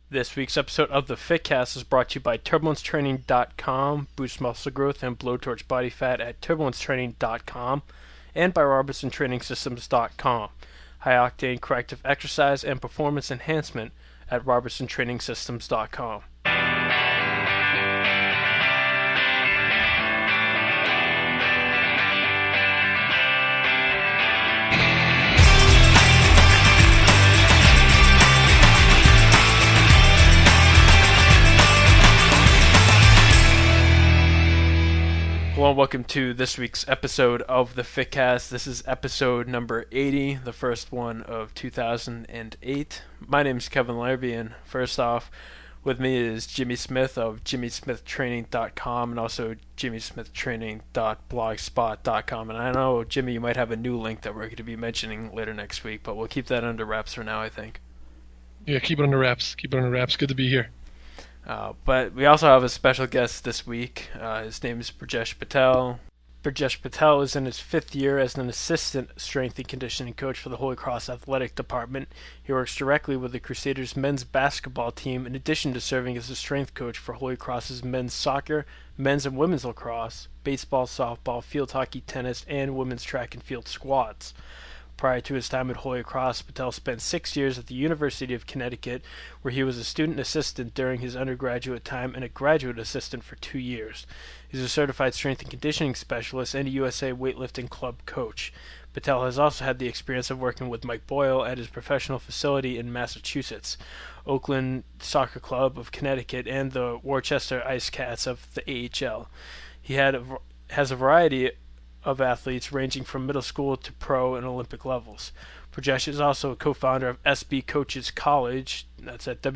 This week's episode of the Fitcast is brought to you by TurbulenceTraining.com, boost muscle growth and blowtorch body fat at TurbulenceTraining.com, and by RobertsonTrainingSystems.com, high-octane corrective exercise and performance enhancement at RobertsonTrainingSystems.com. Hello and welcome to this week's episode of the Fitcast. This is episode number 80, the first one of 2008. My name is Kevin Larby, and first off, with me is Jimmy Smith of JimmySmithTraining.com and also JimmySmithTraining.blogspot.com. And I know, Jimmy, you might have a new link that we're going to be mentioning later next week, but we'll keep that under wraps for now, I think. Yeah, keep it under wraps. Keep it under wraps. Good to be here. But we also have a special guest this week. His name is Brajesh Patel. Brajesh Patel is in his fifth year as an assistant strength and conditioning coach for the Holy Cross Athletic Department. He works directly with the Crusaders men's basketball team in addition to serving as a strength coach for Holy Cross's men's soccer, men's and women's lacrosse, baseball, softball, field hockey, tennis, and women's track and field squads. Prior to his time at Holy Cross, Patel spent 6 years at the University of Connecticut, where he was a student assistant during his undergraduate time and a graduate assistant for 2 years. He's a certified strength and conditioning specialist and a USA weightlifting club coach. Patel has also had the experience of working with Mike Boyle at his professional facility in Massachusetts, Oakland Soccer Club of Connecticut, and the Worcester Ice Cats of the AHL. He has a variety of athletes ranging from middle school to pro and Olympic levels. Brajesh is also a co-founder of SB Coaches College, that's at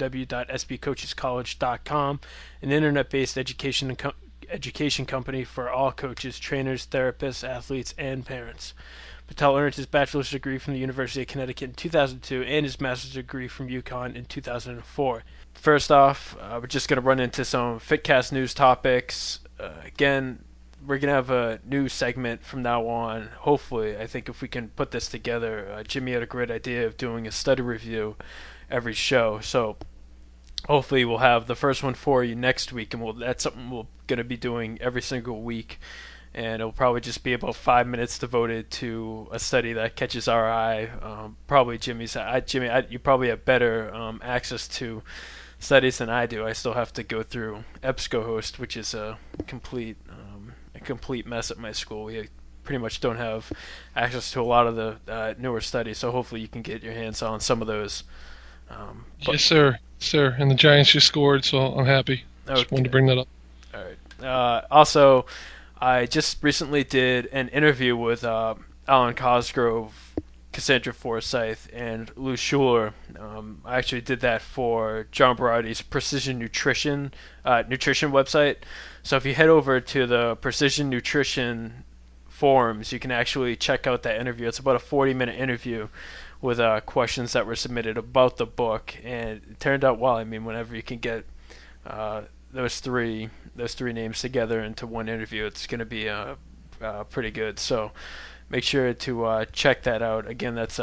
www.sbcoachescollege.com, an internet-based education company for all coaches, trainers, therapists, athletes, and parents. Patel earned his bachelor's degree from the University of Connecticut in 2002 and his master's degree from UConn in 2004. First off, we're just going to run into some Fitcast news topics. Again, we're going to have a new segment from now on. Hopefully, I think if we can put this together, Jimmy had a great idea of doing a study review every show. So hopefully we'll have the first one for you next week, and that's something we're going to be doing every single week. And it'll probably just be about 5 minutes devoted to a study that catches our eye. Probably Jimmy's. Jimmy, you probably have better access to studies than I do. I still have to go through EBSCOhost, which is a complete mess at my school. We pretty much don't have access to a lot of the newer studies, so hopefully you can get your hands on some of those. Yes, sir. And the Giants just scored, so I'm happy. Just wanted to bring that up. All right. Also, I just recently did an interview with Alan Cosgrove, Cassandra Forsyth, and Lou Schuler. I actually did that for John Berardi's Precision Nutrition website. So if you head over to the Precision Nutrition forums, you can actually check out that interview. It's about a 40-minute interview with questions that were submitted about the book, and it turned out well. I mean, whenever you can get those three names together into one interview, it's going to be pretty good. So make sure to check that out. Again, that's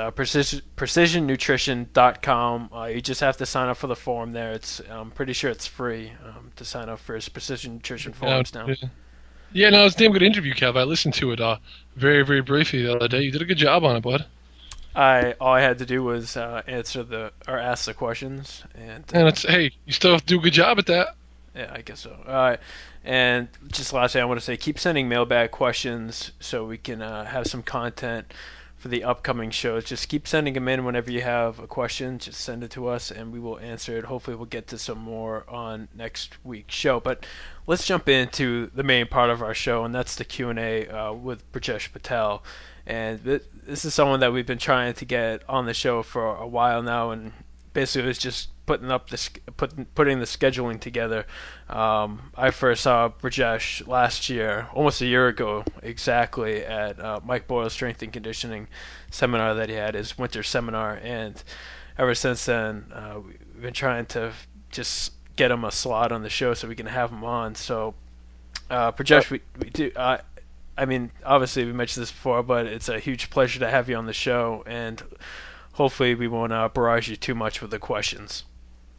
precisionnutrition.com. You just have to sign up for the forum there. I'm pretty sure it's free to sign up for his Precision Nutrition forums now. Yeah, no, it was a damn good interview, Kev. I listened to it very, very briefly the other day. You did a good job on it, bud. All I had to do was ask the questions, and hey, you still have to do a good job at that. Yeah, I guess so. All right. And just lastly, I want to say keep sending mailbag questions so we can have some content for the upcoming shows. Just keep sending them in whenever you have a question. Just send it to us, and we will answer it. Hopefully we'll get to some more on next week's show. But let's jump into the main part of our show, and that's the Q&A with Brajesh Patel. And this is someone that we've been trying to get on the show for a while now, and basically it's just putting the scheduling together. I first saw Brajesh last year, almost a year ago exactly, at Mike Boyle's strength and conditioning seminar that he had, his winter seminar, and ever since then we've been trying to just get him a slot on the show so we can have him on. So Brajesh, we do. I mean, obviously we mentioned this before, but it's a huge pleasure to have you on the show, and hopefully we won't barrage you too much with the questions.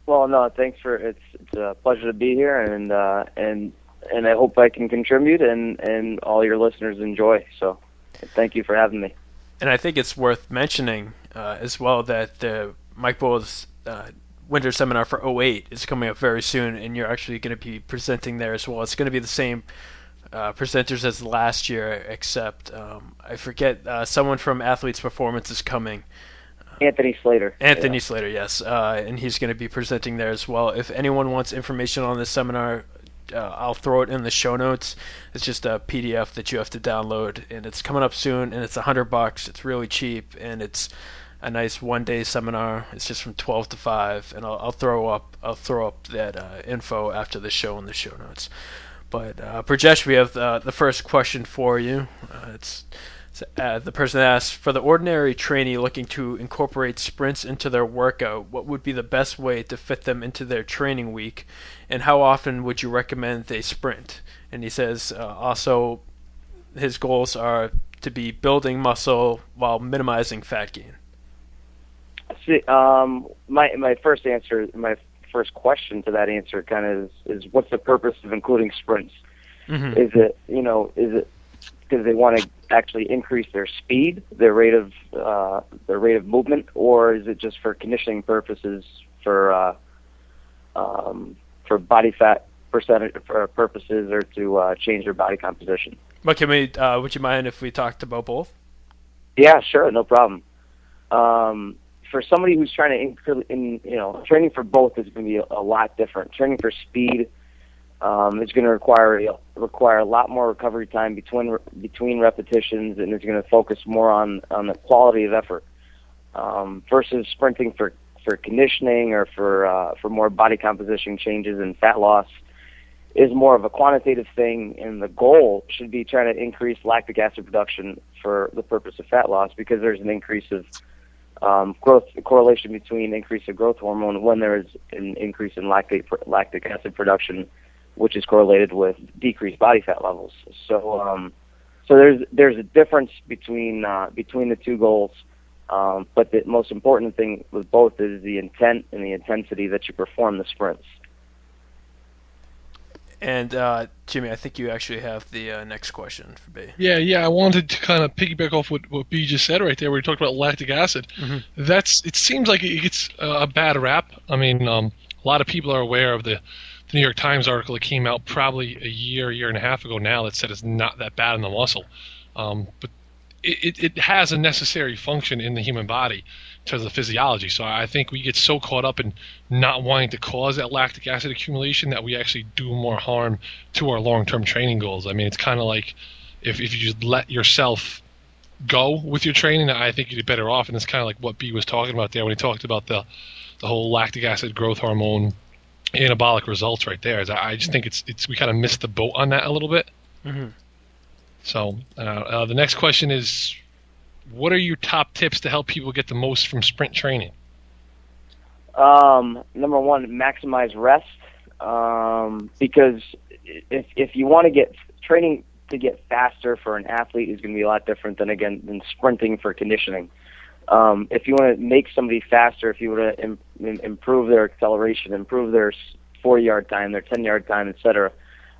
Well, no, thanks for it's a pleasure to be here, and I hope I can contribute and all your listeners enjoy. So, thank you for having me. And I think it's worth mentioning as well that the Mike Bowles winter seminar for '08 is coming up very soon, and you're actually going to be presenting there as well. It's going to be the same presenters as last year, except I forget, someone from Athletes Performance is coming. Anthony Slater. Anthony Slater, yes, and he's going to be presenting there as well. If anyone wants information on this seminar, I'll throw it in the show notes. It's just a PDF that you have to download, and it's coming up soon, and it's $100. It's really cheap, and it's a nice one-day seminar. It's just from 12 to 5, and I'll throw up that info after the show in the show notes. But Brajesh, we have the first question for you. The person asks, for the ordinary trainee looking to incorporate sprints into their workout, what would be the best way to fit them into their training week, and how often would you recommend they sprint? And he says also his goals are to be building muscle while minimizing fat gain. See, my first answer, my first question to that answer kind of is what's the purpose of including sprints? Mm-hmm. Is it because they want to actually increase their speed, their rate of movement, or is it just for conditioning purposes, for body fat percentage purposes, or to change their body composition? But can we? Would you mind if we talked about both? Yeah, sure, no problem. For somebody who's trying to, training for both is going to be a lot different. Training for speed is going to require a lot more recovery time between repetitions, and it's going to focus more on the quality of effort versus sprinting for conditioning or for more body composition changes and fat loss is more of a quantitative thing, and the goal should be trying to increase lactic acid production for the purpose of fat loss, because there's an increase of growth correlation between increase of growth hormone when there is an increase in lactic acid production, which is correlated with decreased body fat levels. So there's a difference between the two goals, but the most important thing with both is the intent and the intensity that you perform the sprints. And Jimmy, I think you actually have the next question for B. Yeah. I wanted to kind of piggyback off what B just said right there, where he talked about lactic acid. Mm-hmm. It seems like it gets a bad rap. I mean, a lot of people are aware of the New York Times article that came out probably a year and a half ago now that said it's not that bad in the muscle. But it has a necessary function in the human body in terms of physiology. So I think we get so caught up in not wanting to cause that lactic acid accumulation that we actually do more harm to our long-term training goals. I mean, it's kind of like if you just let yourself go with your training, I think you'd be better off. And it's kind of like what B was talking about there when he talked about the whole lactic acid growth hormone anabolic results right there. I just think it's we kind of missed the boat on that a little bit. Mm-hmm. So the next question is, what are your top tips to help people get the most from sprint training? Number one, maximize rest, because if you want to get training to get faster for an athlete is going to be a lot different than sprinting for conditioning. If you want to make somebody faster, if you want to improve their acceleration, improve their 40-yard time, their 10-yard time, etc.,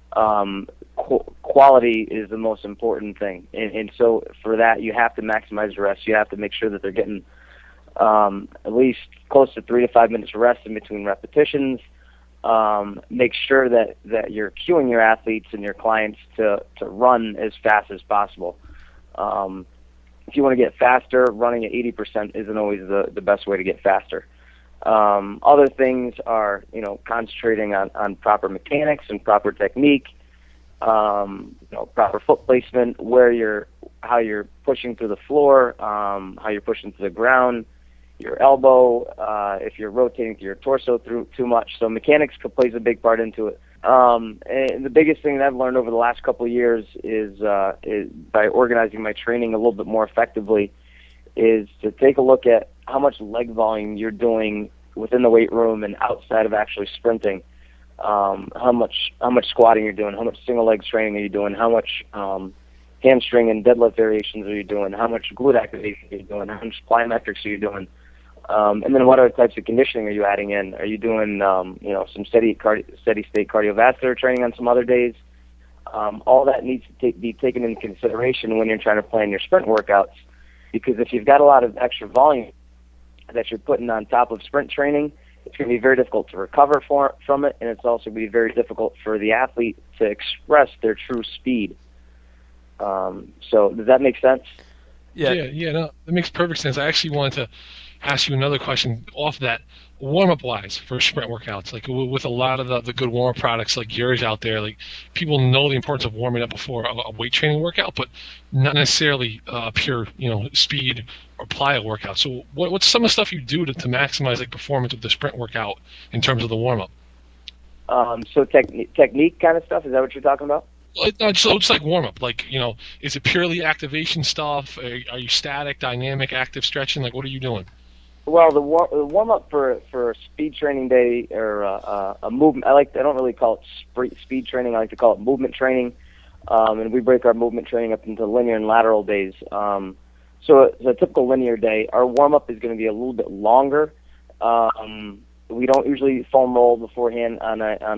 quality is the most important thing. And so for that, you have to maximize rest. You have to make sure that they're getting at least close to 3 to 5 minutes rest in between repetitions. Make sure that you're cueing your athletes and your clients to run as fast as possible. If you want to get faster, running at 80% isn't always the best way to get faster. Other things are, concentrating on proper mechanics and proper technique, proper foot placement, how you're pushing through the floor, how you're pushing to the ground, your elbow, if you're rotating to your torso too much. So mechanics plays a big part into it. And the biggest thing that I've learned over the last couple of years is by organizing my training a little bit more effectively, is to take a look at how much leg volume you're doing within the weight room and outside of actually sprinting. How much squatting you're doing, how much single leg training are you doing, how much hamstring and deadlift variations are you doing, how much glute activation are you doing, how much plyometrics are you doing. And then what other types of conditioning are you adding in? Are you doing, some steady state cardiovascular training on some other days? All that needs to be taken into consideration when you're trying to plan your sprint workouts, because if you've got a lot of extra volume that you're putting on top of sprint training, it's going to be very difficult to recover from it, and it's also going to be very difficult for the athlete to express their true speed. So does that make sense? Yeah, no, that makes perfect sense. I actually wanted to ask you another question off that, warm-up wise for sprint workouts. Like with a lot of the good warm-up products like yours out there, like people know the importance of warming up before a weight training workout, but not necessarily pure speed or plyo workout. So what's some of the stuff you do to maximize like performance of the sprint workout in terms of the warm-up? So technique kind of stuff, is that what you're talking about? So it's like warm-up. Like, is it purely activation stuff? Are you static, dynamic, active stretching? Like, what are you doing? Well, the warm-up for a speed training day or a movement, I don't really call it speed training. I like to call it movement training. And we break our movement training up into linear and lateral days. So a typical linear day, our warm-up is going to be a little bit longer. We don't usually foam roll beforehand on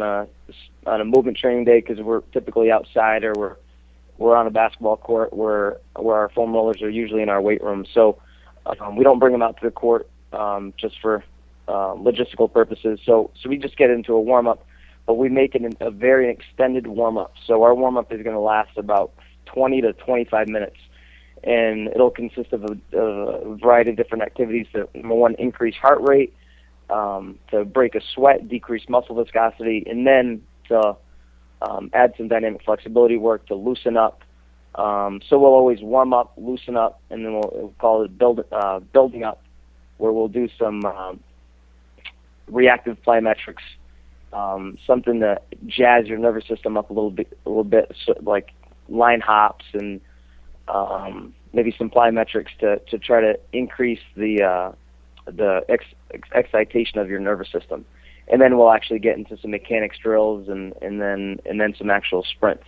a movement training day because we're typically outside or we're on a basketball court where our foam rollers are usually in our weight room. So we don't bring them out to the court just for logistical purposes. So we just get into a warm up, but we make it a very extended warm up. So our warm up is going to last about 20 to 25 minutes, and it'll consist of a variety of different activities to, number one, increase heart rate, to break a sweat, decrease muscle viscosity, and then to add some dynamic flexibility work to loosen up. So we'll always warm up, loosen up, and then we'll call it building up, where we'll do some reactive plyometrics, something to jazz your nervous system up a little bit, so like line hops and maybe some plyometrics to try to increase the excitation of your nervous system, and then we'll actually get into some mechanics drills and then some actual sprints.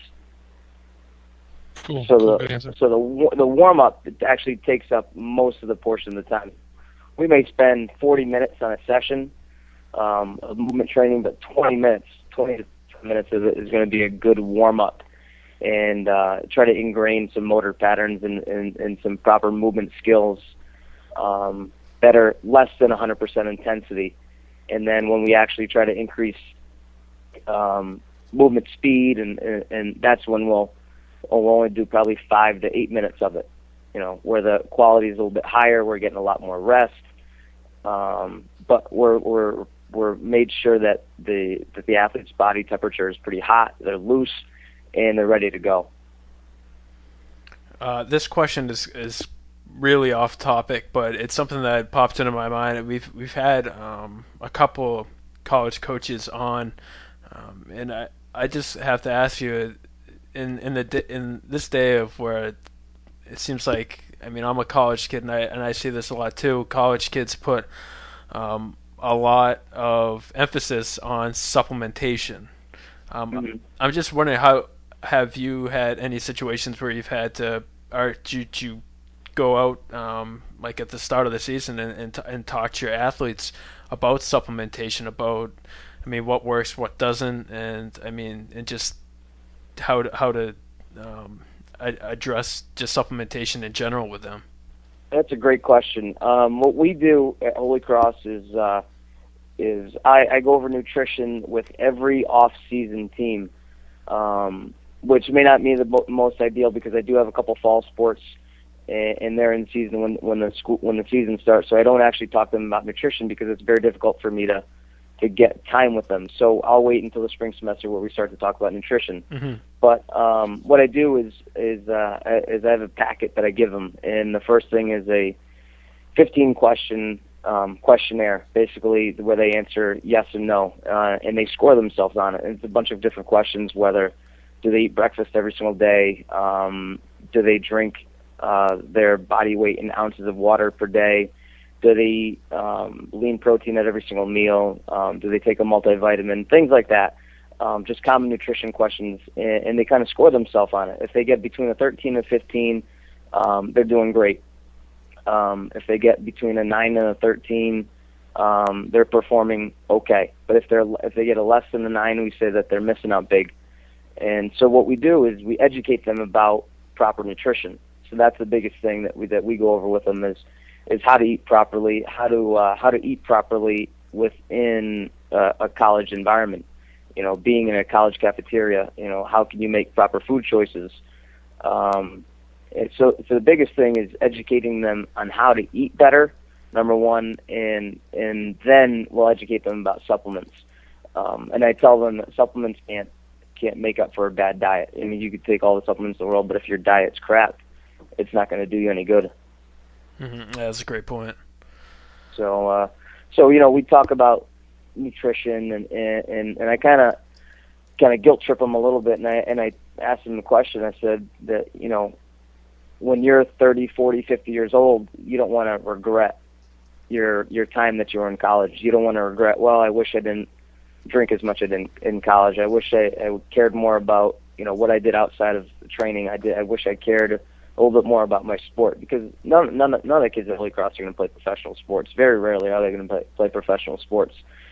Cool. So good answer. the warm up actually takes up most of the portion of the time. We may spend 40 minutes on a session of movement training, but 20 to 20 minutes of it is going to be a good warm up, and try to ingrain some motor patterns and some proper movement skills that are less than 100% intensity. And then when we actually try to increase movement speed, and that's when we'll only do probably 5 to 8 minutes of it, where the quality is a little bit higher. We're getting a lot more rest, but we're made sure that the athlete's body temperature is pretty hot, they're loose, and they're ready to go. This question is really off topic, but it's something that popped into my mind. We've had a couple college coaches on, and I just have to ask you, in this day of where it seems like, I'm a college kid and I see this a lot too. College kids put a lot of emphasis on supplementation. I'm just wondering, how have you had any situations where you've had to, or did you go out like at the start of the season and talk to your athletes about supplementation, about what works, what doesn't, and just how to address just supplementation in general with them? That's a great question. What we do at Holy Cross is I go over nutrition with every off-season team, which may not be the most ideal because I do have a couple fall sports, and they're in season when the season starts. So I don't actually talk to them about nutrition because it's very difficult for me to get time with them. So I'll wait until the spring semester where we start to talk about nutrition. Mm-hmm. But what I do is I have a packet that I give them, and the first thing is a 15-question questionnaire, basically, where they answer yes and no, and they score themselves on it. And it's a bunch of different questions: whether do they eat breakfast every single day, do they drink their body weight in ounces of water per day, do they eat lean protein at every single meal, do they take a multivitamin, things like that. Just common nutrition questions, and they kind of score themselves on it. If they get between a 13 and 15, they're doing great. If they get between a 9 and a 13, they're performing okay. But if they get a less than a 9, we say that they're missing out big. And so what we do is we educate them about proper nutrition. So that's the biggest thing that we go over with them is how to eat properly, how to eat properly within a college environment. Being in a college cafeteria, how can you make proper food choices? And so the biggest thing is educating them on how to eat better, number one, and then we'll educate them about supplements. And I tell them that supplements can't make up for a bad diet. I mean, you could take all the supplements in the world, but if your diet's crap, it's not going to do you any good. Mm-hmm. Yeah, that's a great point. So we talk about nutrition, and I kind of guilt trip them a little bit, and I asked them the question. I said that when you're 30, 40, 50 years old, you don't want to regret your time that you were in college. You don't want to regret, well, I wish I didn't drink as much as I did in college. I wish I cared more about what I did outside of the training. I wish I cared a little bit more about my sport, because none of the kids at Holy Cross are going to play professional sports. Very rarely are they going to play professional sports.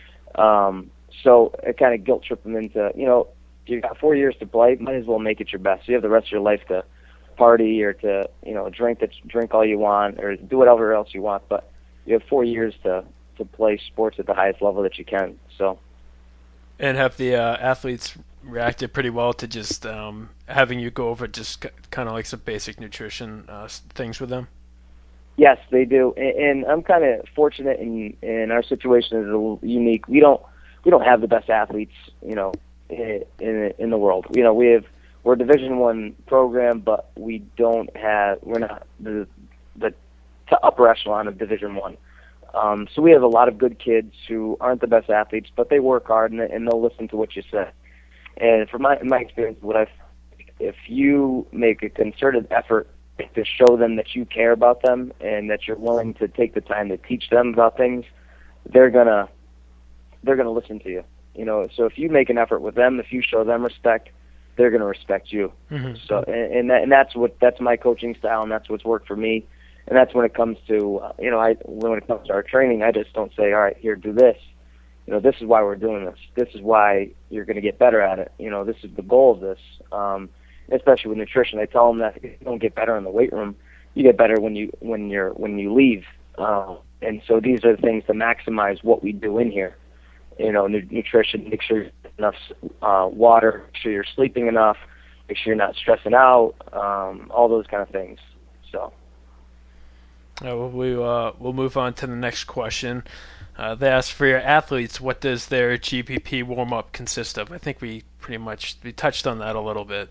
So it kind of guilt trip them into, you've got 4 years to play, might as well make it your best. You have the rest of your life to party or to drink all you want or do whatever else you want, but you have 4 years to play sports at the highest level that you can. So, and have the athletes reacted pretty well to just having you go over just kind of like some basic nutrition things with them? Yes, they do, and I'm kind of fortunate in our situation is a little unique. We don't have the best athletes, in the world. We're a Division I program, but we're not the upper echelon of Division I. So we have a lot of good kids who aren't the best athletes, but they work hard and they'll listen to what you say. And from my experience, if you make a concerted effort to show them that you care about them and that you're willing to take the time to teach them about things, they're gonna listen to you. So if you make an effort with them, if you show them respect, they're going to respect you. Mm-hmm. So, and that's my coaching style, and that's what's worked for me. And that's when it comes to, when it comes to our training, I just don't say, all right, here, do this. This is why we're doing this. This is why you're going to get better at it. This is the goal of this. Especially with nutrition, I tell them that if you don't get better in the weight room, you get better when you leave. And so these are the things to maximize what we do in here. Nutrition, make sure you get enough water, make sure you're sleeping enough, make sure you're not stressing out, all those kind of things. So, we'll move on to the next question. They ask, for your athletes, what does their GPP warm-up consist of? I think we touched on that a little bit.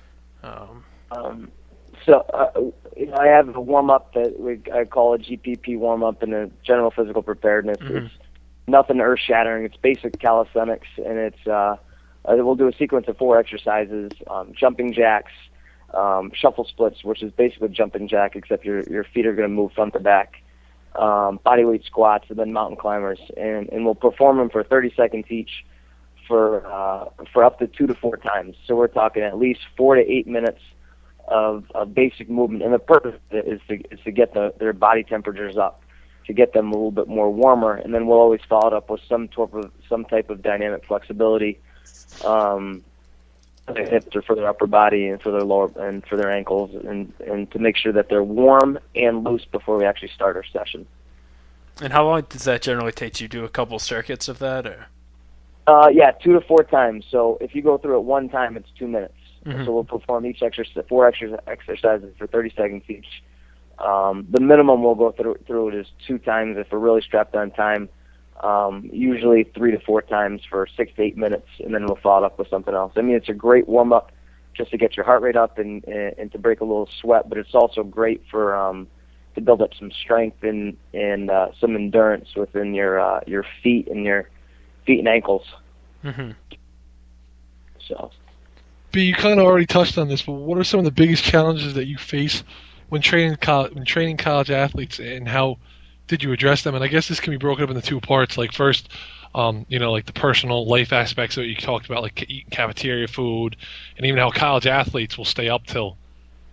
I have a warm-up that I call a GPP warm-up in a general physical preparedness. Mm-hmm. It's nothing earth-shattering. It's basic calisthenics, and it's we'll do a sequence of 4 exercises: jumping jacks, shuffle splits, which is basically jumping jack, except your feet are going to move front to back, bodyweight squats, and then mountain climbers, and we'll perform them for 30 seconds each for up to 2 to 4 times. So we're talking at least 4 to 8 minutes of basic movement, and the purpose is to get their body temperatures up, to get them a little bit more warmer, and then we'll always follow it up with some type of dynamic flexibility, for their hips or for their upper body and for their lower and for their ankles, and to make sure that they're warm and loose before we actually start our session. And how long does that generally take? Do you do a couple circuits of that, or? 2 to 4 times. So if you go through it one time, it's 2 minutes. Mm-hmm. So we'll perform 4 exercises for 30 seconds each. The minimum we'll go through it is 2 times if we're really strapped on time. Usually 3 to 4 times for 6 to 8 minutes, and then we'll follow it up with something else. I mean, it's a great warm up just to get your heart rate up and to break a little sweat, but it's also great for to build up some strength and some endurance within your feet and ankles. Mm-hmm. So. But you kind of already touched on this, but what are some of the biggest challenges that you face when training college athletes, and how did you address them? And I guess this can be broken up into 2 parts. Like first, like the personal life aspects that you talked about, like eating cafeteria food, and even how college athletes will stay up till,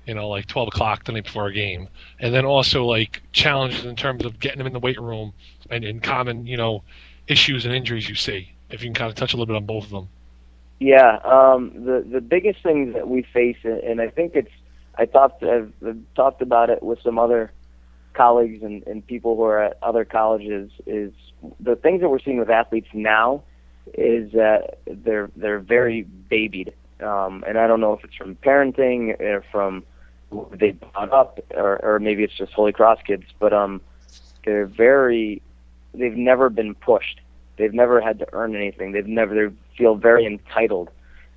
like 12 o'clock the night before a game, and then also like challenges in terms of getting them in the weight room and common issues and injuries you see. If you can kind of touch a little bit on both of them. Yeah, the biggest thing that we face, and I think I've talked about it with some other colleagues and people who are at other colleges, is the things that we're seeing with athletes now is that they're very babied, and I don't know if it's from parenting or from who they brought up, or maybe it's just Holy Cross kids, but they've never been pushed. They've never had to earn anything. They feel very entitled.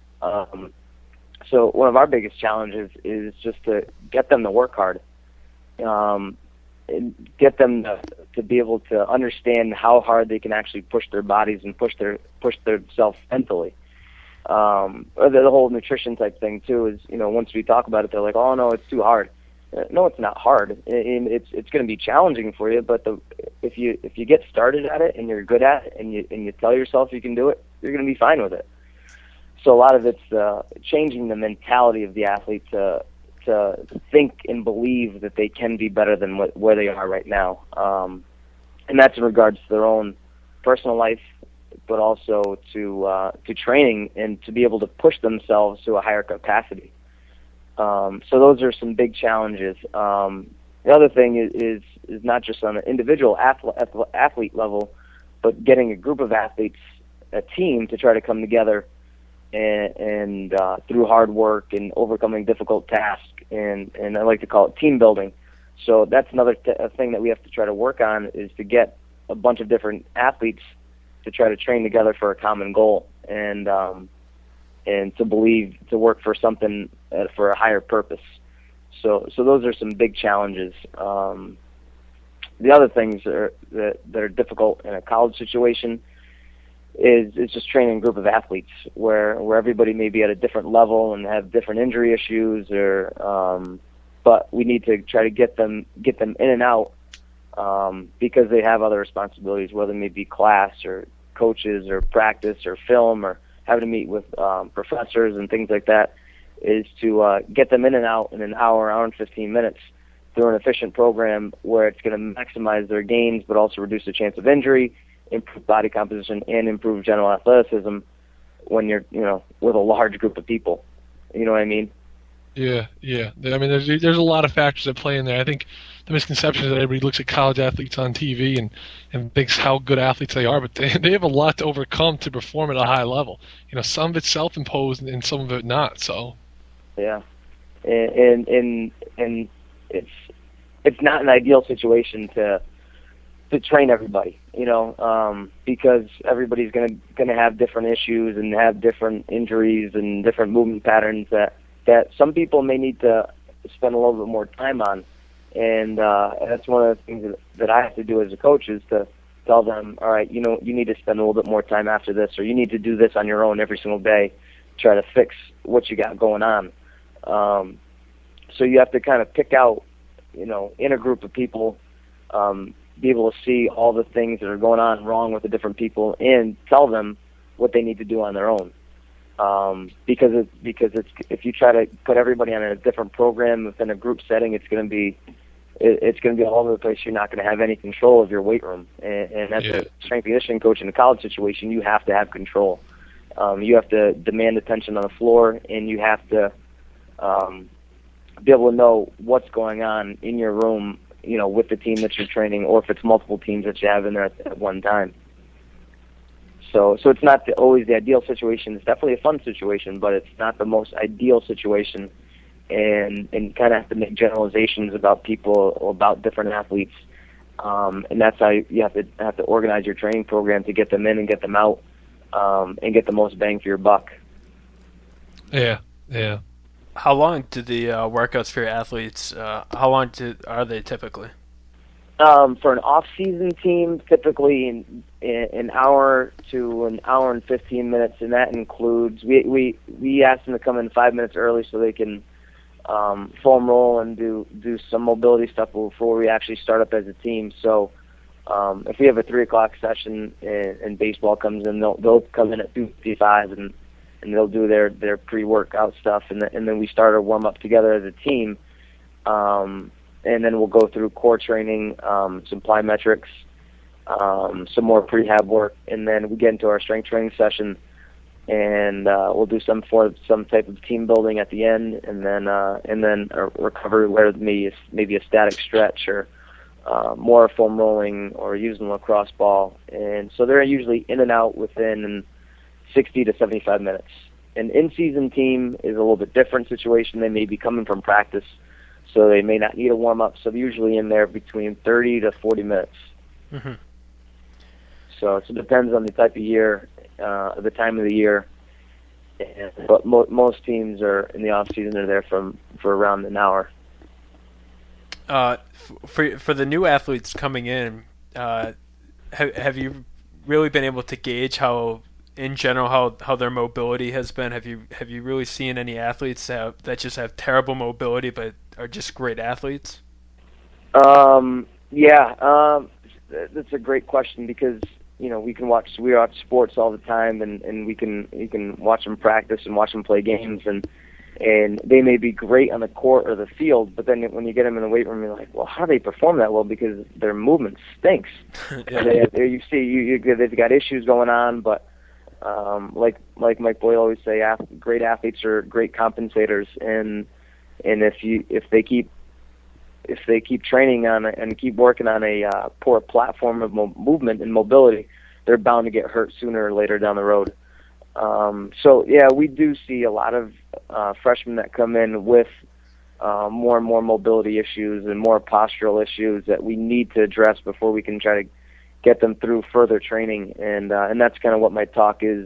So one of our biggest challenges is just to get them to work hard, and get them to be able to understand how hard they can actually push their bodies and push themselves mentally. The whole nutrition type thing too is, once we talk about it, they're like, "Oh no, it's too hard." No, it's not hard. It's going to be challenging for you, but if you get started at it and you're good at it and you tell yourself you can do it, you're going to be fine with it. So a lot of it's changing the mentality of the athlete to think and believe that they can be better than where they are right now, and that's in regards to their own personal life, but also to training and to be able to push themselves to a higher capacity. So those are some big challenges. The other thing is not just on an individual athlete level, but getting a group of athletes, a team, to try to come together and through hard work and overcoming difficult tasks, and I like to call it team building. So that's another thing that we have to try to work on, is to get a bunch of different athletes to try to train together for a common goal, and to work for something, for a higher purpose. So those are some big challenges. The other things that are difficult in a college situation is just training a group of athletes where everybody may be at a different level and have different injury issues, but we need to try to get them in and out, because they have other responsibilities, whether it may be class or coaches or practice or film or having to meet with professors and things like that, is to get them in and out in an hour and 15 minutes through an efficient program where it's going to maximize their gains but also reduce the chance of injury, improve body composition, and improve general athleticism when you're, with a large group of people. You know what I mean? Yeah. I mean, there's a lot of factors that play in there. I think the misconception is that everybody looks at college athletes on TV and thinks how good athletes they are, but they have a lot to overcome to perform at a high level. Some of it's self-imposed and some of it not. So. Yeah, and it's not an ideal situation to train everybody, because everybody's gonna have different issues and have different injuries and different movement patterns that some people may need to spend a little bit more time on, and that's one of the things that I have to do as a coach, is to tell them, all right, you need to spend a little bit more time after this, or you need to do this on your own every single day, try to fix what you got going on. So you have to kind of pick out, in a group of people, be able to see all the things that are going on wrong with the different people and tell them what they need to do on their own. Because if you try to put everybody on a different program within a group setting, it's going to be all over the place. You're not going to have any control of your weight room. And as a strength and conditioning coach in a college situation, you have to have control. You have to demand attention on the floor, and you have to be able to know what's going on in your room, with the team that you're training, or if it's multiple teams that you have in there at one time. So it's not always the ideal situation. It's definitely a fun situation, but it's not the most ideal situation. And you kind of have to make generalizations about people, about different athletes, and that's how you have to organize your training program to get them in and get them out, and get the most bang for your buck. Yeah. How long do the workouts for your athletes? How long are they typically? For an off-season team, typically an hour to an hour and 15 minutes, and that includes we ask them to come in 5 minutes early so they can foam roll and do some mobility stuff before we actually start up as a team. So if we have a 3 o'clock session and baseball comes in, they'll come in at 2:55 and they'll do their pre-workout stuff, and then we start our warm-up together as a team, and then we'll go through core training, some plyometrics, some more prehab work, and then we get into our strength training session, and we'll do some type of team building at the end, and then a recovery where maybe a static stretch or more foam rolling or using a lacrosse ball. And so they're usually in and out within 60 to 75 minutes. An in-season team is a little bit different situation. They may be coming from practice, so they may not need a warm-up. So they're usually in there between 30 to 40 minutes. Mm-hmm. So it depends on the type of year, the time of the year. But most teams are in the off-season are there for around an hour. For the new athletes coming in, have you really been able to gauge how their mobility has been? Have you really seen any athletes that just have terrible mobility but are just great athletes? That's a great question, because we watch sports all the time, and we can watch them practice and watch them play games, and they may be great on the court or the field, but then when you get them in the weight room, you're like, well, how do they perform that well? Because their movement stinks. Yeah. They've got issues going on, but like Mike Boyle always say, great athletes are great compensators, and if they keep training on and keep working on a poor platform of movement and mobility, they're bound to get hurt sooner or later down the road. We do see a lot of freshmen that come in with more and more mobility issues and more postural issues that we need to address before we can try to get them through further training. And that's kind of what my talk is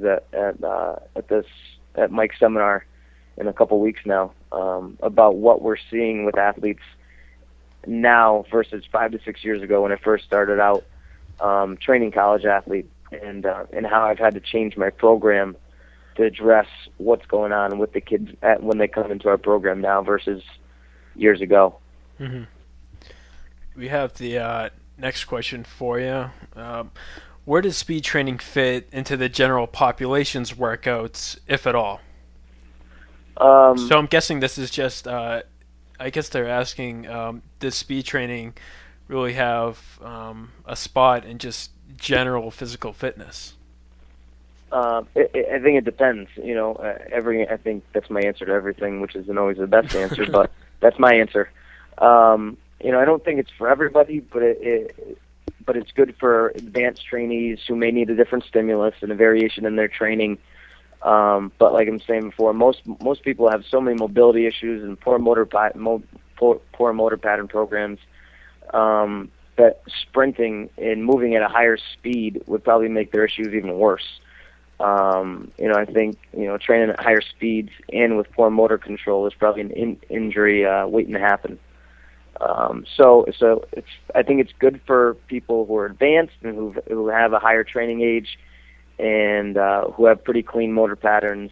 at Mike's seminar in a couple weeks now, about what we're seeing with athletes now versus 5 to 6 years ago when I first started out training college athletes, and how I've had to change my program to address what's going on with the kids when they come into our program now versus years ago. Mm-hmm. We have the next question for you. Where does speed training fit into the general population's workouts, if at all? So I'm guessing this is just, I guess they're asking, does speed training really have a spot in just general physical fitness? I think it depends. I think that's my answer to everything, which isn't always the best answer, but that's my answer. I don't think it's for everybody, but it's good for advanced trainees who may need a different stimulus and a variation in their training. But like I'm saying before, most people have so many mobility issues and poor motor pattern programs that sprinting and moving at a higher speed would probably make their issues even worse. I think training at higher speeds and with poor motor control is probably an injury waiting to happen. So I think it's good for people who are advanced and who have a higher training age and who have pretty clean motor patterns,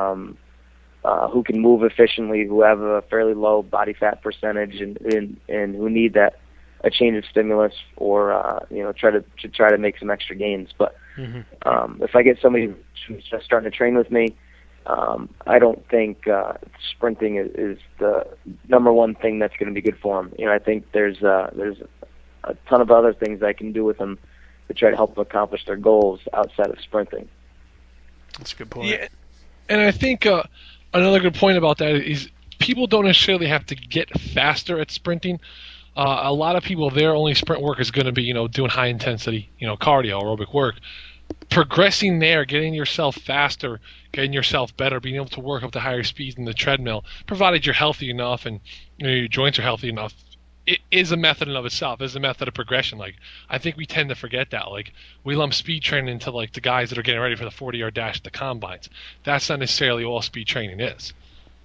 who can move efficiently, who have a fairly low body fat percentage, and who need a change of stimulus or try to make some extra gains. But if I get somebody who's just starting to train with me, I don't think sprinting is the number one thing that's going to be good for them. I think there's a ton of other things I can do with them to try to help them accomplish their goals outside of sprinting. That's a good point. Yeah, and I think another good point about that is people don't necessarily have to get faster at sprinting. A lot of people, their only sprint work is going to be, doing high intensity, cardio, aerobic work. Progressing there, getting yourself faster, getting yourself better, being able to work up to higher speeds in the treadmill, provided you're healthy enough and your joints are healthy enough, it is a method in of itself. It's a method of progression. Like, I think we tend to forget that. Like, we lump speed training into like the guys that are getting ready for the 40-yard dash at the combines. That's not necessarily all speed training is.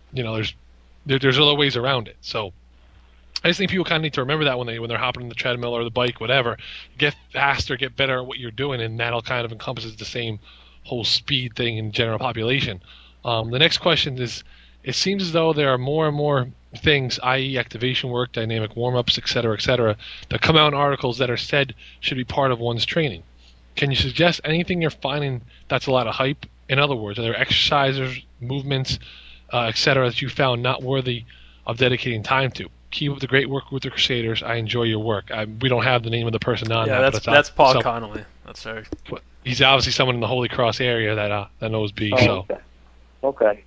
There's other ways around it. So I just think people kind of need to remember that when they're hopping on the treadmill or the bike, whatever. Get faster, get better at what you're doing, and that'll kind of encompasses the same whole speed thing in general population. The next question is, it seems as though there are more and more things, i.e. activation work, dynamic warm-ups, et cetera, that come out in articles that are said should be part of one's training. Can you suggest anything you're finding that's a lot of hype In other words, are there exercises, movements, etc., that you found not worthy of dedicating time to? Keep up the great work with the Crusaders. I enjoy your work. We don't have the name of the person on Yeah, that, but that's Paul Connolly. That's right. he's obviously someone in the Holy Cross area that knows B. Oh, So okay.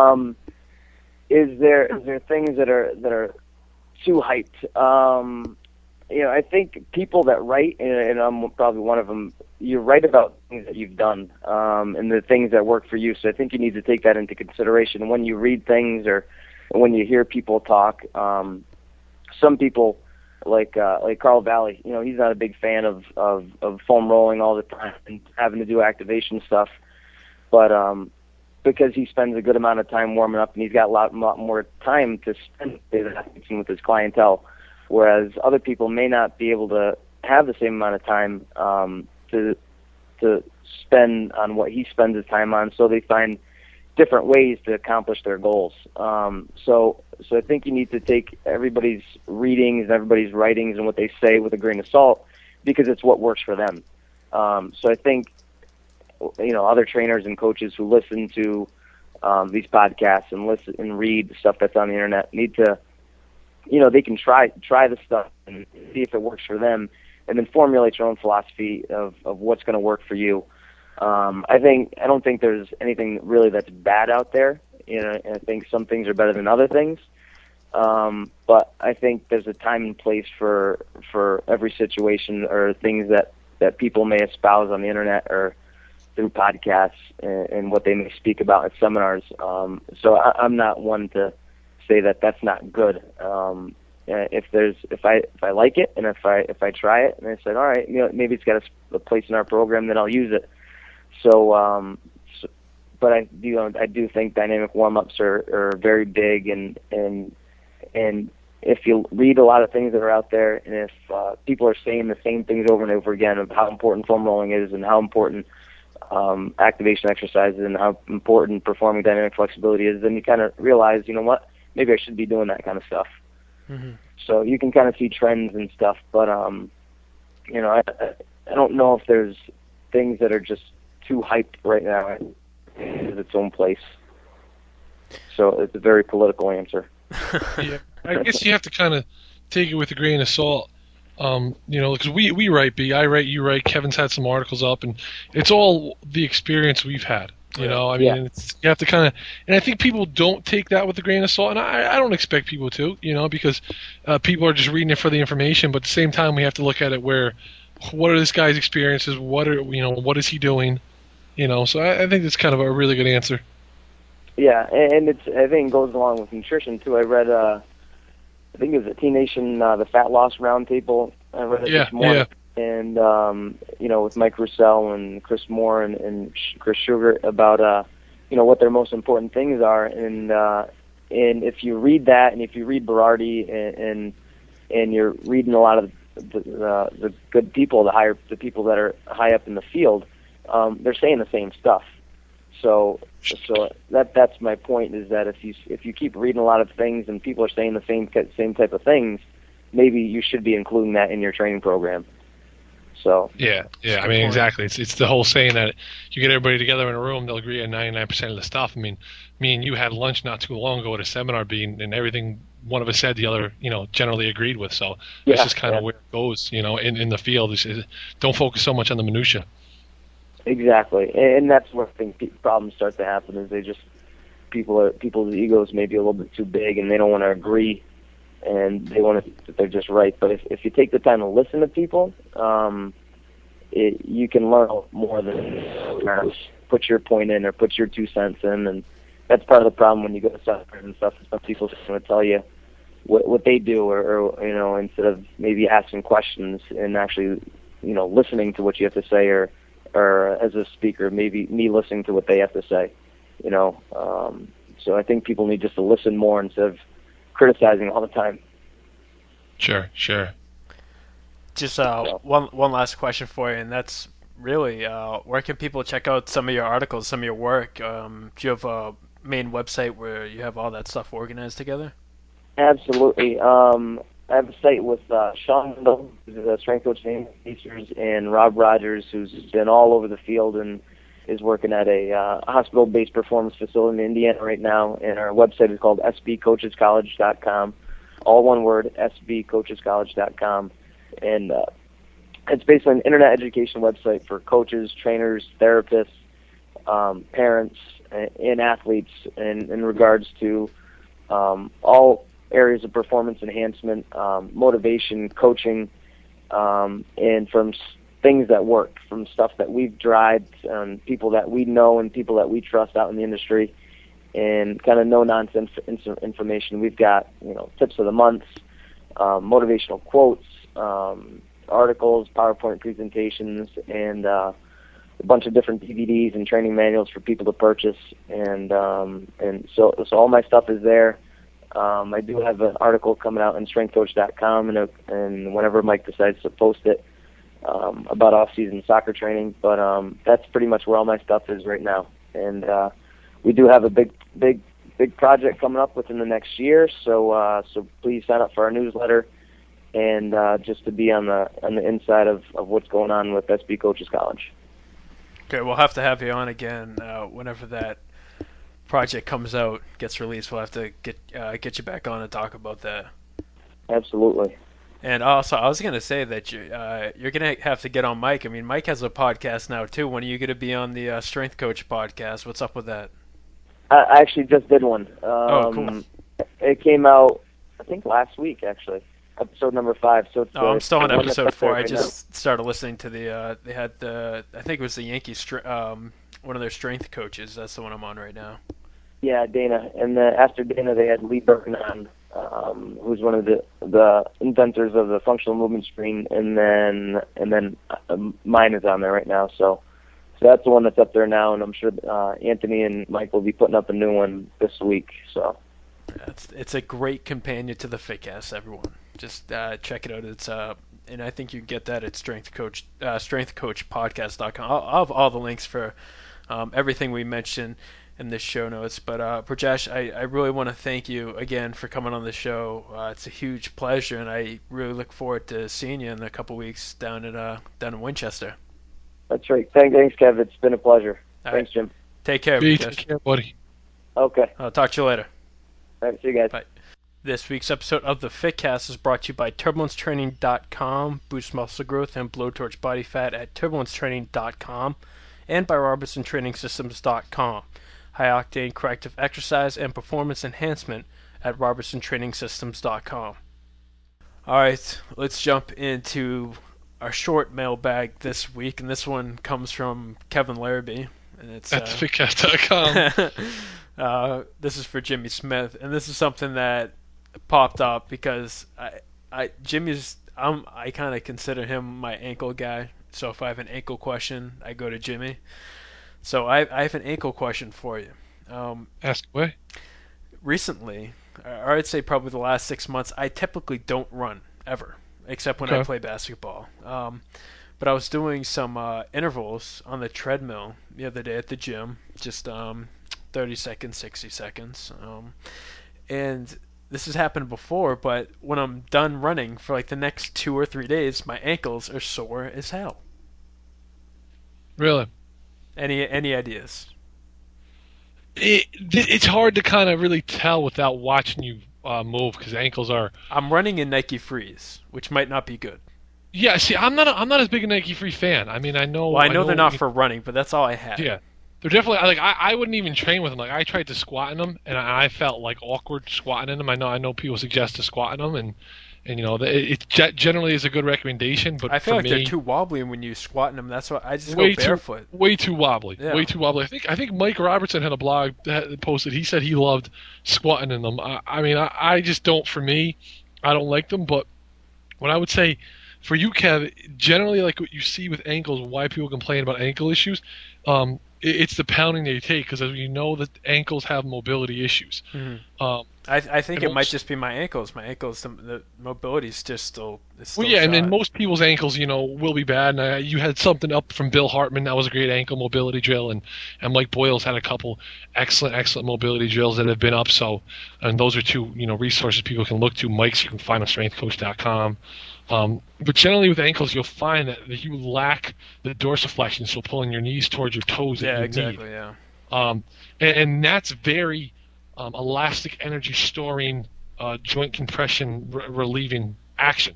Is there things that are too hyped? I think people that write, and I'm probably one of them, you write about things that you've done, and the things that work for you. So I think you need to take that into consideration when you read things or when you hear people talk. Some people, like Carl Valley, he's not a big fan of foam rolling all the time and having to do activation stuff, but because he spends a good amount of time warming up and he's got a lot more time to spend with his clientele. Whereas other people may not be able to have the same amount of time to spend on what he spends his time on, so they find different ways to accomplish their goals. So I think you need to take everybody's readings and everybody's writings and what they say with a grain of salt, because it's what works for them. So I think other trainers and coaches who listen to these podcasts and listen and read stuff that's on the internet need to. They can try the stuff and see if it works for them, and then formulate your own philosophy of what's going to work for you. I don't think there's anything really that's bad out there. And I think some things are better than other things. But I think there's a time and place for every situation or things that people may espouse on the internet or through podcasts and what they may speak about at seminars. So I'm not one to say that that's not good. If I like it and if I try it and I said, all right, maybe it's got a place in our program, then I'll use it. But I do think dynamic warm-ups are very big, and if you read a lot of things that are out there, and if people are saying the same things over and over again of how important foam rolling is and how important activation exercises and how important performing dynamic flexibility is, then you kind of realize, what, maybe I should be doing that kind of stuff. Mm-hmm. So you can kind of see trends and stuff, but I don't know if there's things that are just too hyped right now. It has its own place. So it's a very political answer. Yeah, I guess you have to kind of take it with a grain of salt. Because we write B, I write, you write, Kevin's had some articles up, and it's all the experience we've had. You have to kind of, and I think people don't take that with a grain of salt, and I don't expect people to, because people are just reading it for the information, but at the same time we have to look at it what are this guy's experiences, what is he doing, so I think it's kind of a really good answer. Yeah, and I think it goes along with nutrition too. I read, I think it was a T-Nation, the Fat Loss Roundtable. I read it this morning. Yeah. And, with Mike Roussel and Chris Moore and Chris Sugar about, what their most important things are. And if you read that, and if you read Berardi and you're reading a lot of the good people, the people that are high up in the field, they're saying the same stuff. So that's my point, is that if you keep reading a lot of things and people are saying the same type of things, maybe you should be including that in your training program. So yeah, I mean, exactly. It's the whole saying that you get everybody together in a room, they'll agree on 99% of the stuff. I mean, me and you had lunch not too long ago at a seminar, and everything one of us said, the other, generally agreed with. So that's just kind of where it goes, in the field. Is don't focus so much on the minutia. Exactly, and that's where I think problems start to happen. Is people's egos may be a little bit too big, and they don't want to agree, and they want to that they're just right. But if you take the time to listen to people, you can learn more than put your point in or put your 2 cents in, and that's part of the problem when you go to seminars and stuff. Some people just want to tell you what they do, or instead of maybe asking questions and actually listening to what you have to say, or as a speaker, maybe me listening to what they have to say, So I think people need just to listen more instead of criticizing all the time. Sure. Just one last question for you, and that's really where can people check out some of your articles, some of your work? Do you have a main website where you have all that stuff organized together? Absolutely. I have a site with Sean Wendell, who's a strength coach named Pacers, and Rob Rogers, who's been all over the field and is working at a hospital-based performance facility in Indiana right now, and our website is called sbcoachescollege.com. All one word, sbcoachescollege.com. And it's basically an internet education website for coaches, trainers, therapists, parents, and athletes in regards to all areas of performance enhancement, motivation, coaching, and from things that work, from stuff that we've tried, people that we know and people that we trust out in the industry, and kind of no-nonsense information. We've got, tips of the month, motivational quotes, articles, PowerPoint presentations, and a bunch of different DVDs and training manuals for people to purchase. And so all my stuff is there. I do have an article coming out on strengthcoach.com, and whenever Mike decides to post it, about off-season soccer training. But that's pretty much where all my stuff is right now. And we do have a big project coming up within the next year. So please sign up for our newsletter, and just to be on the inside of what's going on with SB Coaches College. Okay, we'll have to have you on again whenever that project comes out, gets released. We'll have to get you back on and talk about that. Absolutely. And also, I was going to say that you're going to have to get on Mike. I mean, Mike has a podcast now, too. When are you going to be on the Strength Coach podcast? What's up with that? I actually just did one. Cool. It came out, I think, last week, actually. Episode number 5. So I'm still on episode 4. I just started listening to they had I think it was the Yankees, one of their strength coaches. That's the one I'm on right now. Yeah, Dana. And after Dana, they had Lee Burton on, who's one of the inventors of the functional movement screen, and then mine is on there right now. So that's the one that's up there now, and I'm sure Anthony and Mike will be putting up a new one this week. So it's a great companion to the Fitcast, everyone. Just check it out. It's and I think you can get that at strengthcoachpodcast.com. I'll have all the links for everything we mentioned in the show notes. But Brajesh, I really want to thank you again for coming on the show. It's a huge pleasure, and I really look forward to seeing you in a couple weeks down in Winchester. That's right. Thanks, Kev. It's been a pleasure. All Thanks, right. Jim. Take care, Take Brajesh. care, buddy. Okay. I'll talk to you later. All right. See you guys. Bye. This week's episode of the Fitcast is brought to you by TurbulenceTraining.com. Boost muscle growth and blowtorch body fat at TurbulenceTraining.com, and by RobertsonTrainingSystems.com. High-octane corrective exercise and performance enhancement at RobertsonTrainingSystems.com. All right, let's jump into our short mailbag this week, and this one comes from Kevin Larrabee. And it's That's fitcast.com. This is for Jimmy Smith, and this is something that popped up because Jimmy's I kind of consider him my ankle guy. So if I have an ankle question, I go to Jimmy. So I have an ankle question for you. Ask away. Recently, or I'd say probably the last 6 months, I typically don't run ever, except when I play basketball. But I was doing some intervals on the treadmill the other day at the gym, just 30 seconds, 60 seconds. And this has happened before, but when I'm done running for like the next 2 or 3 days, my ankles are sore as hell. Really? Any ideas? It's hard to kind of really tell without watching you move, because ankles are... I'm running in Nike Frees, which might not be good. Yeah, see, I'm not as big a Nike Free fan. I mean, I know... Well, I know they're not for running, but that's all I have. Yeah. They're definitely... Like, I wouldn't even train with them. Like, I tried to squat in them, and I felt, like, awkward squatting in them. I know people suggest to squat in them, and you know, it generally is a good recommendation, but I feel like me, they're too wobbly when you squat in them. That's why I just go barefoot. Way too wobbly. Yeah. Way too wobbly. I think Mike Robertson had a blog that posted. He said he loved squatting in them. I mean, I just don't. For me, I don't like them. But what I would say for you, Kev, generally, like what you see with ankles, why people complain about ankle issues, it's the pounding that you take, because as you know, that ankles have mobility issues. Mm-hmm. I think and it might just be my ankles. My ankles, the mobility is just still it's Well, still yeah, and then shot. most people's ankles, will be bad. And you had something up from Bill Hartman. That was a great ankle mobility drill, and Mike Boyle's had a couple excellent mobility drills that have been up. So, and those are two resources people can look to. Mike's you can find on StrengthCoach.com. But generally with ankles, you'll find that you lack the dorsiflexion, so pulling your knees towards your toes that Yeah, you exactly. need. Yeah. And that's very elastic energy storing, joint compression relieving action.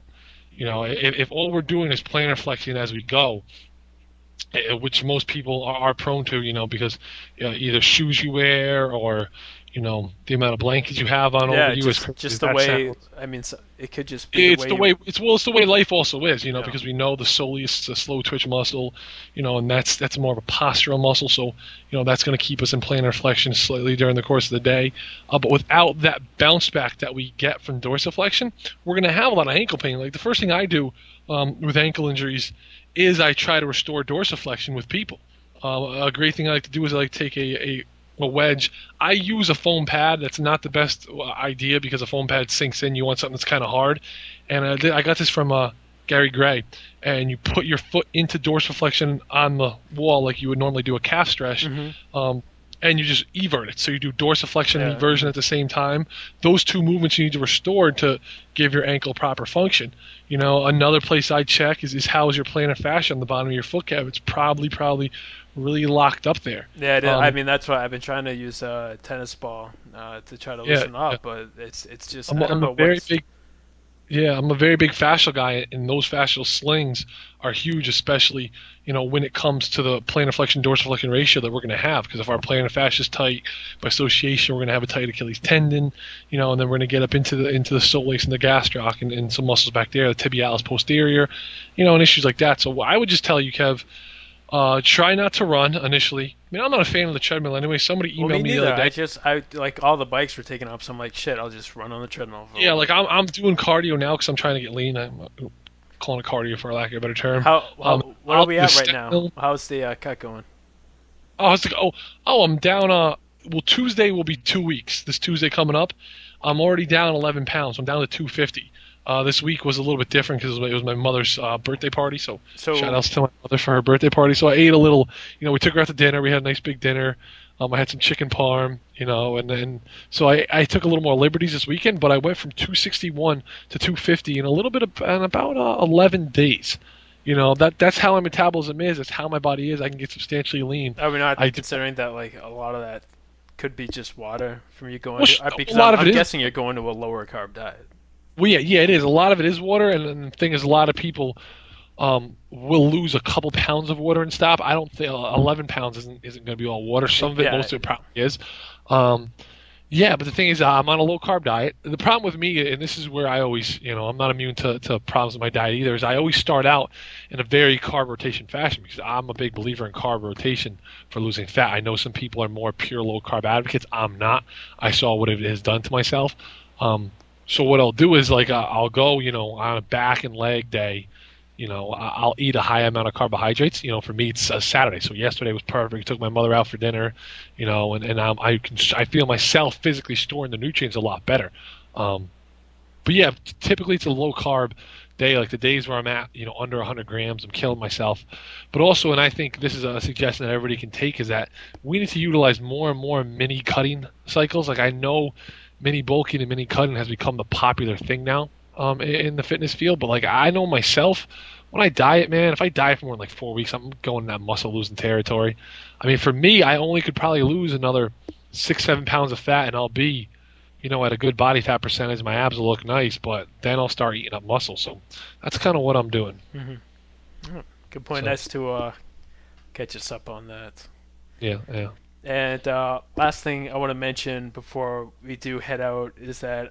If all we're doing is plantar flexing as we go, which most people are prone to, because either shoes you wear or the amount of blankets you have on over Yeah, you, as just crazy as the that way. sounds. I mean, it could just be It's the way the you. way it's the way life also is, Yeah. because we know the soleus, the slow twitch muscle, and that's more of a postural muscle, so that's going to keep us in plantar flexion slightly during the course of the day. But without that bounce back that we get from dorsiflexion, we're going to have a lot of ankle pain. Like the first thing I do with ankle injuries is I try to restore dorsiflexion with people. A great thing I like to do is I like to take a wedge. I use a foam pad. That's not the best idea because a foam pad sinks in. You want something that's kind of hard. And I got this from Gary Gray. And you put your foot into dorsiflexion on the wall like you would normally do a calf stretch. Mm-hmm. And you just evert it. So you do dorsiflexion and Yeah. eversion at the same time. Those two movements you need to restore to give your ankle proper function. Another place I check is how is your plantar fascia on the bottom of your foot calf. It's probably really locked up there. Yeah, I mean that's why I've been trying to use a tennis ball to try to loosen up, but it's just I don't know what's. I'm a very big fascial guy, and those fascial slings are huge, especially when it comes to the plantar flexion dorsiflexion ratio that we're going to have. Because if our plantar fascia is tight, by association, we're going to have a tight Achilles tendon, and then we're going to get up into the soleus and the gastroc and some muscles back there, the tibialis posterior, and issues like that. So I would just tell you, Kev, try not to run initially. I mean, I'm not a fan of the treadmill anyway. Somebody emailed me the other day. I like all the bikes were taking up, so I'm like, shit, I'll just run on the treadmill. Yeah, like I'm doing cardio now because I'm trying to get lean. I'm calling it cardio for lack of a better term. What are we at right now? How's the cut going? Oh, I was like, I'm down. Well, Tuesday will be 2 weeks. This Tuesday coming up, I'm already down 11 pounds. I'm down to 250. This week was a little bit different because it was my mother's birthday party. So shout outs to my mother for her birthday party. So I ate a little. We took her out to dinner. We had a nice big dinner. I had some chicken parm, and then so I took a little more liberties this weekend. But I went from 261 to 250 in about 11 days. That's how my metabolism is. It's how my body is. I can get substantially lean. Are we not considering that like a lot of that could be just water from you going? Because I'm guessing you're going to a lower carb diet. Well, yeah, it is. A lot of it is water, and the thing is, a lot of people will lose a couple pounds of water and stop. I don't think 11 pounds isn't going to be all water. Some of it, most of it probably is. But the thing is, I'm on a low carb diet. The problem with me, and this is where I always, I'm not immune to problems with my diet either, is I always start out in a very carb rotation fashion because I'm a big believer in carb rotation for losing fat. I know some people are more pure low carb advocates. I'm not. I saw what it has done to myself. So what I'll do is I'll go, on a back and leg day, I'll eat a high amount of carbohydrates. For me it's a Saturday, so yesterday was perfect. Took my mother out for dinner, and I feel myself physically storing the nutrients a lot better. But yeah, typically it's a low carb day, like the days where I'm at, under 100 grams, I'm killing myself. But also, and I think this is a suggestion that everybody can take, is that we need to utilize more and more mini cutting cycles. Like I know mini bulking and mini cutting has become the popular thing now in the fitness field. But like I know myself, when I diet, man, if I diet for more than like 4 weeks, I'm going in that muscle losing territory. I mean, for me, I only could probably lose another 6-7 pounds of fat, and I'll be, at a good body fat percentage. My abs will look nice, but then I'll start eating up muscle. So that's kind of what I'm doing. Mm-hmm. Good point. Nice to catch us up on that. Yeah. And last thing I want to mention before we do head out is that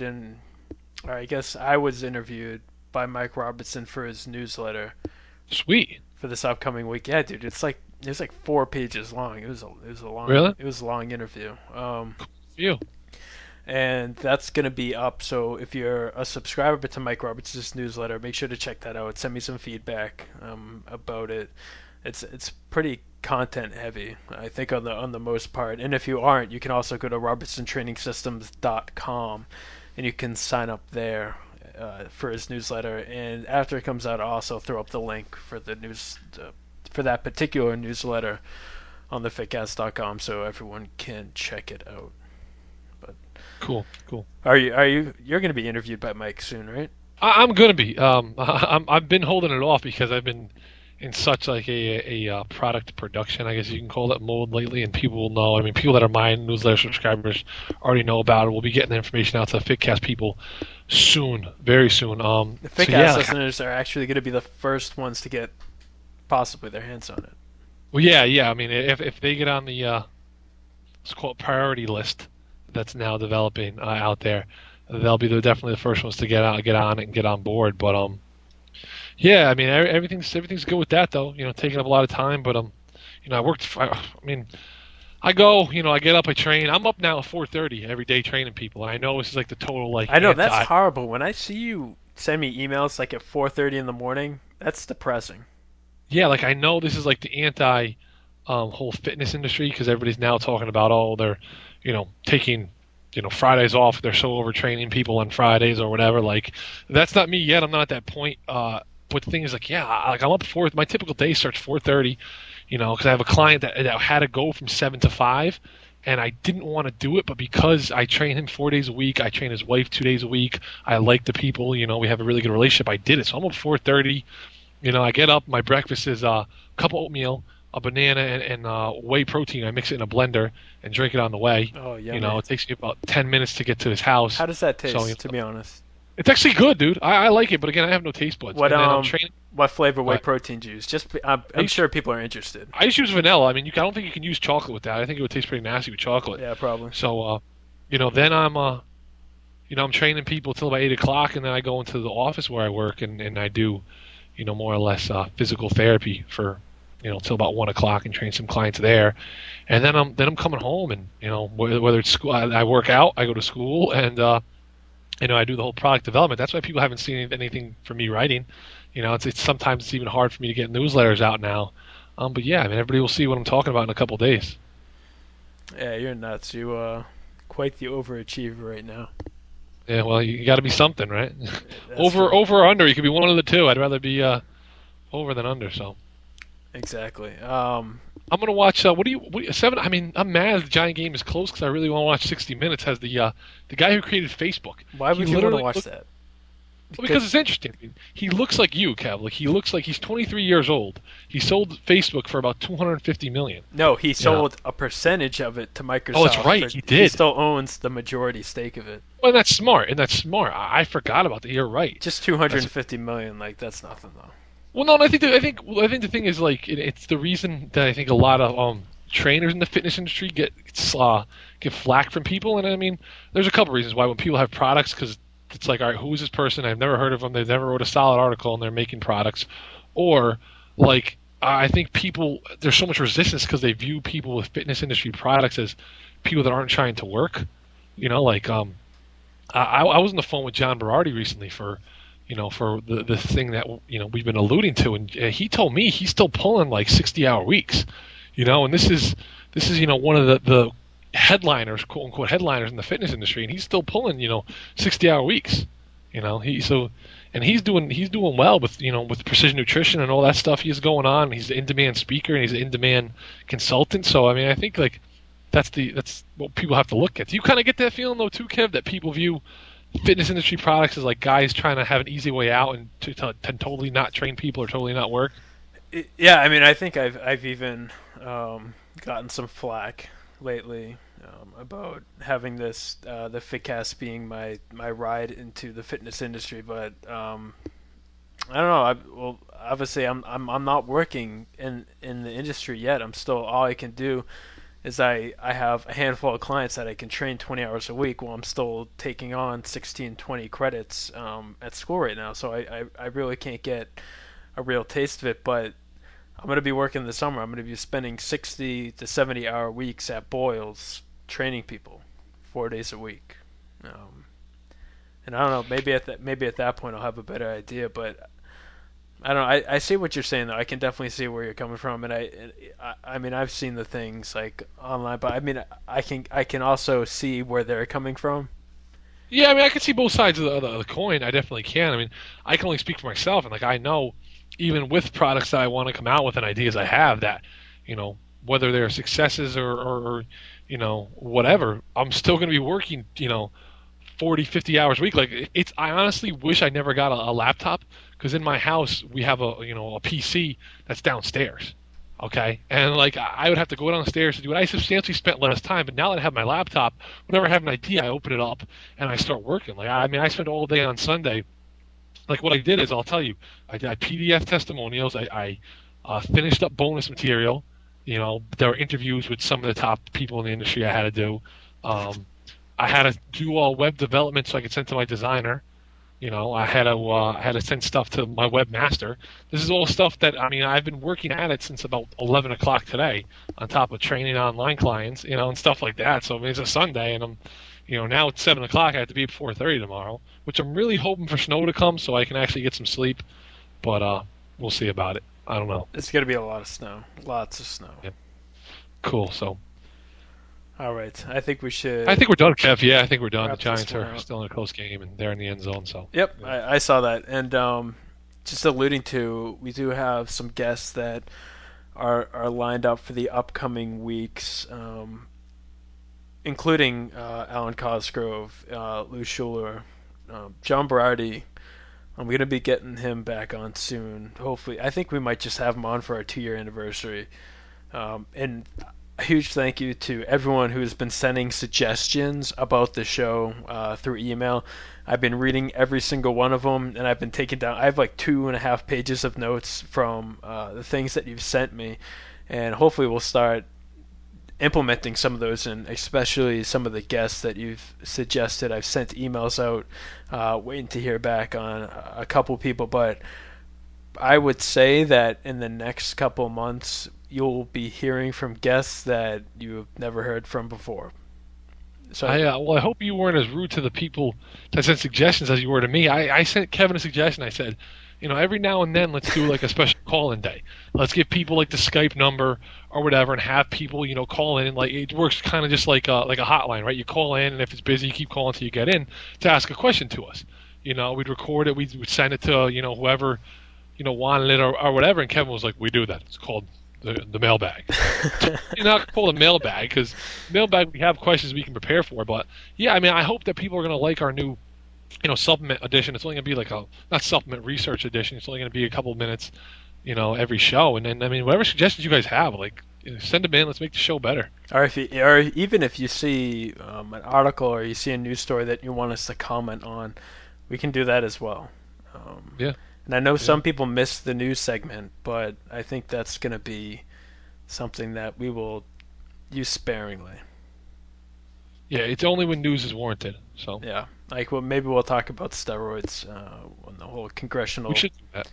I was interviewed by Mike Robertson for his newsletter. Sweet. For this upcoming week. Yeah, dude, it's like 4 pages long. It was a long. Really? It was a long interview. You. And that's gonna be up. So if you're a subscriber to Mike Robertson's newsletter, make sure to check that out. Send me some feedback about it. It's pretty content heavy, I think, on the most part. And if you aren't, you can also go to robertsontrainingsystems.com and you can sign up there for his newsletter. And after it comes out, I'll also throw up the link for the news for that particular newsletter on the fitcast.com so everyone can check it out. But Cool. you're going to be interviewed by Mike soon, right? I'm gonna be. I've been holding it off because I've been in such like a product production, I guess you can call it, mode lately, and people will know. I mean, people that are my newsletter subscribers already know about it. We'll be getting the information out to the FitCast people soon, very soon. The FitCast listeners are actually going to be the first ones to get possibly their hands on it. Well, yeah. I mean, if they get on the let's call it priority list that's now developing out there, they'll be definitely the first ones to get on it and get on board. But yeah, I mean, everything's good with that though. You know, taking up a lot of time, but you know, I go, you know, I get up, I train. I'm up now at 4:30 every day training people, and I know this is like the total like. I know that's horrible. When I see you send me emails like at 4:30 in the morning, that's depressing. Yeah, like I know this is like the anti whole fitness industry because everybody's now talking about they're, you know, taking, you know, Fridays off. They're so overtraining people on Fridays or whatever. Like that's not me yet. I'm not at that point. But the thing is, like, yeah, like I'm up my typical day starts 4:30. You know, because I have a client that had to go from 7 to 5, and I didn't want to do it, but because I train him 4 days a week, I train his wife 2 days a week. I like the people. You know, we have a really good relationship. I did it. So I'm up 4:30. You know, I get up. My breakfast is a cup of oatmeal, a banana, and whey protein. I mix it in a blender and drink it on the way. Oh, yeah. You know, it takes me about 10 minutes to get to his house. How does that taste, to be honest? It's actually good, dude. I like it, but again, I have no taste buds. What flavor whey protein do you use? I'm sure people are interested. I just use vanilla. I mean, I don't think you can use chocolate with that. I think it would taste pretty nasty with chocolate. Yeah, probably. So, you know, then I'm training people till about 8 o'clock, and then I go into the office where I work, and I do, you know, more or less physical therapy for, you know, till about 1 o'clock and train some clients there, and then I'm coming home, and you know, whether it's school, I work out, I go to school, and you know, I do the whole product development. That's why people haven't seen anything from me writing. You know, it's sometimes it's even hard for me to get newsletters out now. But yeah, I mean, everybody will see what I'm talking about in a couple of days. Yeah, you're nuts. You quite the overachiever right now. Yeah, well, you got to be something, right? Over or under. You could be one of the two. I'd rather be over than under. So. Exactly. I'm gonna watch. What do you 7? I mean, I'm mad the Giant game is close because I really want to watch 60 Minutes. Has the guy who created Facebook. Why would you want to watch that? Well, because it's interesting. He looks like you, Kev. Like he looks like he's 23 years old. He sold Facebook for about 250 million. No, he sold a percentage of it to Microsoft. Oh, that's right. He did. He still owns the majority stake of it. Well, that's smart. I forgot about that. You're right. Just 250 million. Like that's nothing though. Well, no, I think the thing is like it's the reason that I think a lot of trainers in the fitness industry get flack from people, and I mean, there's a couple reasons why when people have products, because it's like, all right, who is this person? I've never heard of them. They've never wrote a solid article, and they're making products, or like I think people there's so much resistance because they view people with fitness industry products as people that aren't trying to work. You know, like I was on the phone with John Berardi recently for the thing that, you know, we've been alluding to, and he told me he's still pulling like 60-hour weeks, you know, and this is you know, one of the headliners, quote unquote headliners in the fitness industry, and he's still pulling, you know, 60-hour weeks, you know, he's doing well with, you know, with precision nutrition and all that stuff he's going on. He's an in-demand speaker and he's an in-demand consultant. So I mean, I think like that's what people have to look at. Do you kind of get that feeling though too, Kev, that people view fitness industry products as like guys trying to have an easy way out and to totally not train people or totally not work? Yeah, I mean, I think I've even gotten some flack lately about having this the FitCast being my ride into the fitness industry, but I don't know. Well, obviously I'm not working in the industry yet. I'm still, all I can do is I have a handful of clients that I can train 20 hours a week while I'm still taking on 16, 20 credits at school right now. So I really can't get a real taste of it, but I'm going to be working this summer. I'm going to be spending 60 to 70 hour weeks at Boyles training people 4 days a week. And I don't know, maybe at that point I'll have a better idea, but I don't know. I see what you're saying though. I can definitely see where you're coming from, and I mean I've seen the things like online, but I mean I can also see where they're coming from. Yeah, I mean, I can see both sides of the coin. I definitely can. I mean, I can only speak for myself, and like I know, even with products that I want to come out with and ideas I have that, you know, whether they're successes or you know, whatever, I'm still going to be working, you know, 40, 50 hours a week. Like it's, I honestly wish I never got a laptop because in my house we have a PC that's downstairs. Okay, and like I would have to go downstairs to do it. I substantially spent less time, but now that I have my laptop, whenever I have an idea, I open it up and I start working. Like I mean, I spent all day on Sunday. Like what I did is, I'll tell you, I did PDF testimonials. I finished up bonus material. You know, there were interviews with some of the top people in the industry I had to do. I had to do all web development so I could send to my designer. You know, I had to send stuff to my webmaster. This is all stuff that, I mean, I've been working at it since about 11 o'clock today, on top of training online clients, you know, and stuff like that. So I mean, it's a Sunday, and now it's 7 o'clock. I have to be at 4:30 tomorrow, which I'm really hoping for snow to come so I can actually get some sleep. But we'll see about it. I don't know. It's gonna be a lot of snow, lots of snow. Yeah. Cool. So. All right, I think we should. I think we're done, Kev. Yeah, I think we're done. The Wrap this Giants one are out. still in a close game, and they're in the end zone. So. Yep, Yeah. I saw that, and just alluding to, we do have some guests that are lined up for the upcoming weeks, including Alan Cosgrove, Lou Schuler, John Berardi. I'm going to be getting him back on soon. Hopefully, I think we might just have him on for our 2-year anniversary. And a huge thank you to everyone who has been sending suggestions about the show through email. I've been reading every single one of them, and I've been taking down. I have like 2.5 pages of notes from the things that you've sent me, and hopefully we'll start implementing some of those, and especially some of the guests that you've suggested. I've sent emails out, waiting to hear back on a couple people, but I would say that in the next couple months you'll be hearing from guests that you've never heard from before. So I hope you weren't as rude to the people that sent suggestions as you were to me. I sent Kevin a suggestion. I said, every now and then let's do like a special call-in day. Let's give people like the Skype number or whatever, and have people call in. Like it works kind of just like a hotline, right? You call in, and if it's busy, you keep calling until you get in to ask a question to us. We'd record it, we'd send it to whoever wanted it or whatever. And Kevin was like, "We do that. It's called the mailbag." You're not called a mailbag because mailbag we have questions we can prepare for. But yeah, I mean, I hope that people are going to like our new supplement edition. It's only going to be like not supplement research edition. It's only going to be a couple of minutes, every show. And then I mean, whatever suggestions you guys have, like send them in. Let's make the show better. or even if you see an article or you see a news story that you want us to comment on, we can do that as well. Yeah. And I know some people miss the news segment, but I think that's going to be something that we will use sparingly. Yeah, it's only when news is warranted. So Yeah, like maybe we'll talk about steroids when the whole congressional we should do that.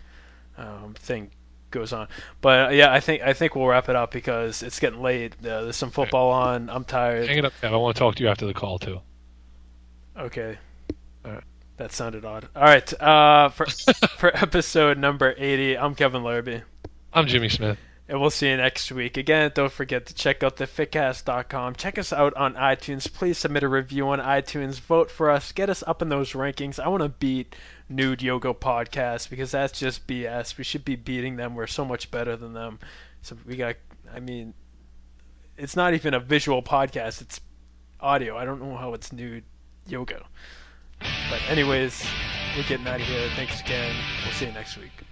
thing goes on. But yeah, I think we'll wrap it up because it's getting late. There's some football on. I'm tired. Hang it up, Kev. I want to talk to you after the call too. Okay. All right. That sounded odd. All right. For episode number 80, I'm Kevin Larrabee. I'm Jimmy Smith. And we'll see you next week. Again, don't forget to check out thefitcast.com. Check us out on iTunes. Please submit a review on iTunes. Vote for us. Get us up in those rankings. I want to beat Nude Yoga Podcast because that's just BS. We should be beating them. We're so much better than them. So it's not even a visual podcast. It's audio. I don't know how it's nude yoga. But anyways, we're getting out of here. Thanks again. We'll see you next week.